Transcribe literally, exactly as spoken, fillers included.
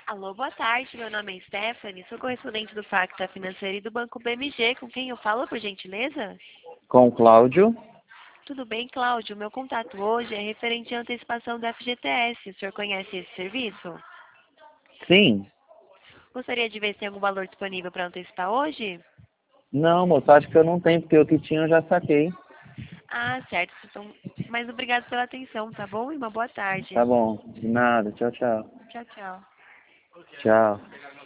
Alô, boa tarde. Meu nome é Stephanie, sou correspondente do Facta Financeiro e do Banco B M G. Com quem eu falo, por gentileza? Com o Cláudio. Tudo bem, Cláudio? Meu contato hoje é referente à antecipação do F G T S. O senhor conhece esse serviço? Sim. Gostaria de ver se tem algum valor disponível para antecipar hoje? Não, moço, acho que eu não tenho, porque o que tinha eu já saquei. Ah, certo. Então, mas obrigado pela atenção, tá bom? E uma boa tarde. Tá bom. De nada. Tchau, tchau. Tchau, tchau. Tchau.